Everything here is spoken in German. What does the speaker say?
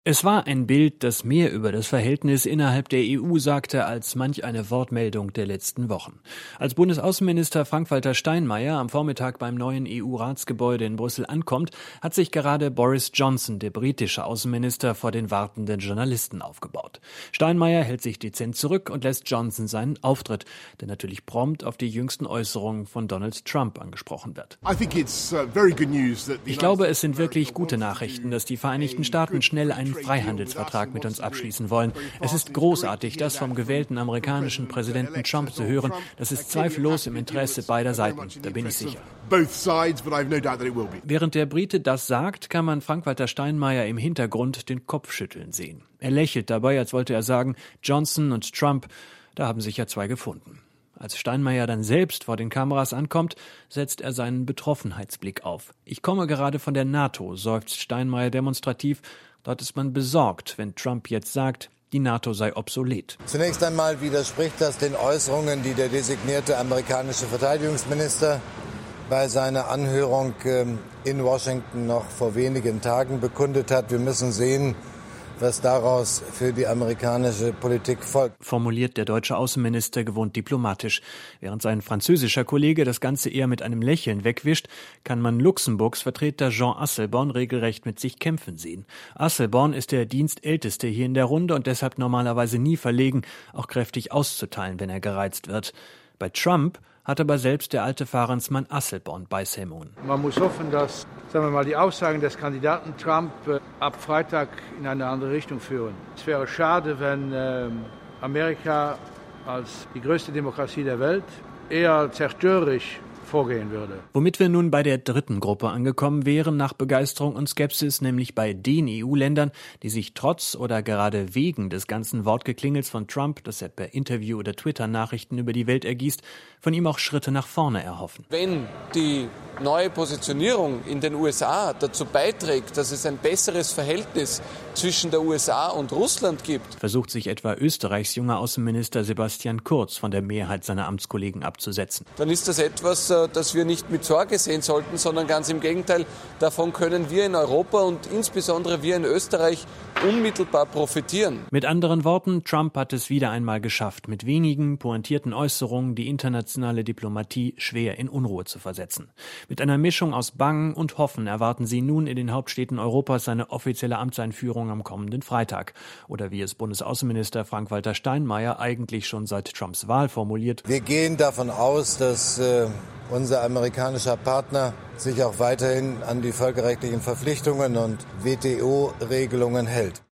Es war ein Bild, das mehr über das Verhältnis innerhalb der EU sagte als manch eine Wortmeldung der letzten Wochen. Als Bundesaußenminister Frank-Walter Steinmeier am Vormittag beim neuen EU-Ratsgebäude in Brüssel ankommt, hat sich gerade Boris Johnson, der britische Außenminister, vor den wartenden Journalisten aufgebaut. Steinmeier hält sich dezent zurück und lässt Johnson seinen Auftritt, der natürlich prompt auf die jüngsten Äußerungen von Donald Trump angesprochen wird. Ich glaube, es sind wirklich gute Nachrichten, dass die Vereinigten Staaten schnell einen Freihandelsvertrag mit uns abschließen wollen. Es ist großartig, das vom gewählten amerikanischen Präsidenten Trump zu hören. Das ist zweifellos im Interesse beider Seiten, da bin ich sicher. Während der Brite das sagt, kann man Frank-Walter Steinmeier im Hintergrund den Kopf schütteln sehen. Er lächelt dabei, als wollte er sagen, Johnson und Trump, da haben sich ja zwei gefunden. Als Steinmeier dann selbst vor den Kameras ankommt, setzt er seinen Betroffenheitsblick auf. Ich komme gerade von der NATO, seufzt Steinmeier demonstrativ. Dort ist man besorgt, wenn Trump jetzt sagt, die NATO sei obsolet. Zunächst einmal widerspricht das den Äußerungen, die der designierte amerikanische Verteidigungsminister bei seiner Anhörung in Washington noch vor wenigen Tagen bekundet hat. Wir müssen sehen, was daraus für die amerikanische Politik folgt, formuliert der deutsche Außenminister gewohnt diplomatisch. Während sein französischer Kollege das Ganze eher mit einem Lächeln wegwischt, kann man Luxemburgs Vertreter Jean Asselborn regelrecht mit sich kämpfen sehen. Asselborn ist der Dienstälteste hier in der Runde und deshalb normalerweise nie verlegen, auch kräftig auszuteilen, wenn er gereizt wird. Bei Trump hat aber selbst der alte Fahrensmann Asselborn Beißhemmungen. Man muss hoffen, dass die Aussagen des Kandidaten Trump ab Freitag in eine andere Richtung führen. Es wäre schade, wenn Amerika als die größte Demokratie der Welt eher zerstörerisch vorgehen würde. Womit wir nun bei der dritten Gruppe angekommen wären, nach Begeisterung und Skepsis, nämlich bei den EU-Ländern, die sich trotz oder gerade wegen des ganzen Wortgeklingels von Trump, das er per Interview oder Twitter-Nachrichten über die Welt ergießt, von ihm auch Schritte nach vorne erhoffen. Wenn die neue Positionierung in den USA dazu beiträgt, dass es ein besseres Verhältnis zwischen der USA und Russland gibt, versucht sich etwa Österreichs junger Außenminister Sebastian Kurz von der Mehrheit seiner Amtskollegen abzusetzen. Dann ist das etwas, das wir nicht mit Sorge sehen sollten, sondern ganz im Gegenteil, davon können wir in Europa und insbesondere wir in Österreich unmittelbar profitieren. Mit anderen Worten, Trump hat es wieder einmal geschafft, mit wenigen pointierten Äußerungen die internationale Diplomatie schwer in Unruhe zu versetzen. Mit einer Mischung aus Bangen und Hoffen erwarten sie nun in den Hauptstädten Europas seine offizielle Amtseinführung am kommenden Freitag. Oder wie es Bundesaußenminister Frank-Walter Steinmeier eigentlich schon seit Trumps Wahl formuliert: Wir gehen davon aus, dass unser amerikanischer Partner sich auch weiterhin an die völkerrechtlichen Verpflichtungen und WTO-Regelungen hält.